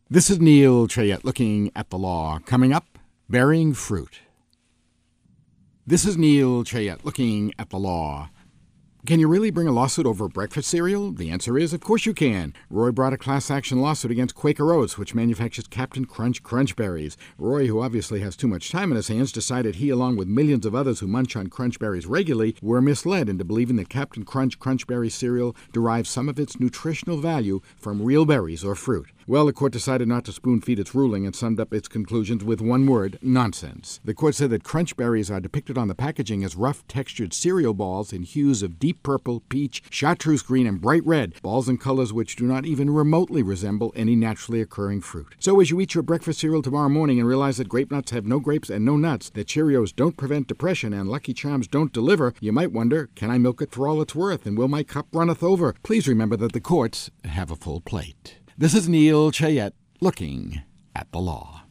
This is Neil Chayette looking at the law. Coming up, bearing fruit. This is Neil Chayette looking at the law. Can you really bring a lawsuit over breakfast cereal? The answer is, of course you can. Roy brought a class action lawsuit against Quaker Oats, which manufactures Captain Crunch Crunch Berries. Roy, who obviously has too much time on his hands, decided he, along with millions of others who munch on Crunch Berries regularly, were misled into believing that Captain Crunch Crunch Berry cereal derives some of its nutritional value from real berries or fruit. Well, the court decided not to spoon-feed its ruling and summed up its conclusions with one word: nonsense. The court said that Crunch Berries are depicted on the packaging as rough, textured cereal balls in hues of deep purple, peach, chartreuse green, and bright red, balls in colors which do not even remotely resemble any naturally occurring fruit. So as you eat your breakfast cereal tomorrow morning and realize that grape nuts have no grapes and no nuts, that Cheerios don't prevent depression and Lucky Charms don't deliver, you might wonder, can I milk it for all it's worth, and will my cup runneth over? Please remember that the courts have a full plate. This is Neil Chayette looking at the law.